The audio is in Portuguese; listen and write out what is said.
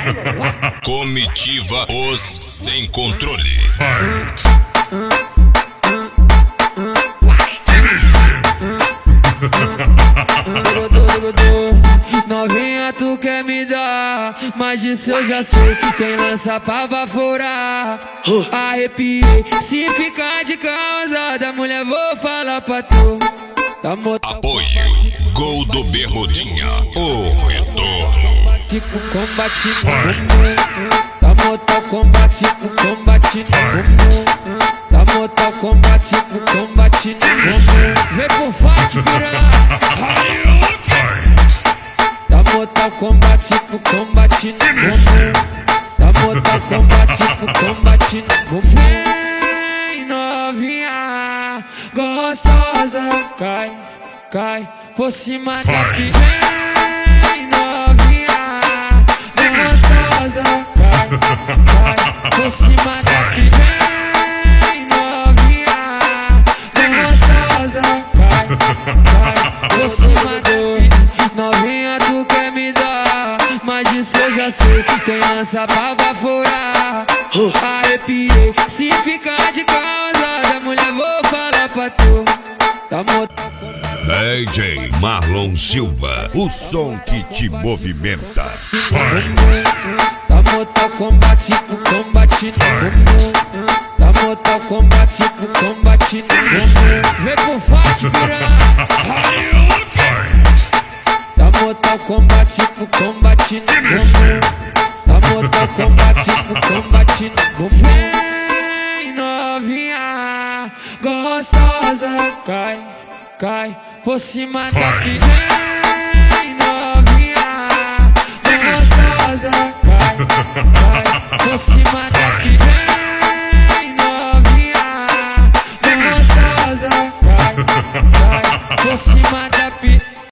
Comitiva Os Sem Controle. Novinha, tu quer me dar, mas disso eu já sei. Tem lança pra baforar. Arrepiei, se ficar de causa da mulher, vou falar pra tu. Apoio Gol do Berrodinha, o retorno. Combate no bumbum, da moto combate no combate no bumbum, da moto combate no combate no bumbum. Vem pro forte, piranha. Da moto combate no combate no bumbum, da moto combate no combate no bumbum. Vem novinha, gostosa, cai, cai por cima da piranha. Vem novinha, gostosa, cai, cai por cima da piranha. Vem novinha, gostosa, cai, cai por cima do. Novinha, tu quer me dar, mas disso eu já sei. Tem lança pra baforar. Arrepiei, se ficar de causa da mulher, vou falar pra tu. Da moto DJ Marlon Silva, o som que te movimenta. da moto combate no combate no bumbum, da moto combate no combate no bumbum. Vem pro forte, piranha. Da moto combate no combate no bumbum, da moto combate no combate no bumbum. Vem novinha, gostosa, cai, cai por cima da piranha.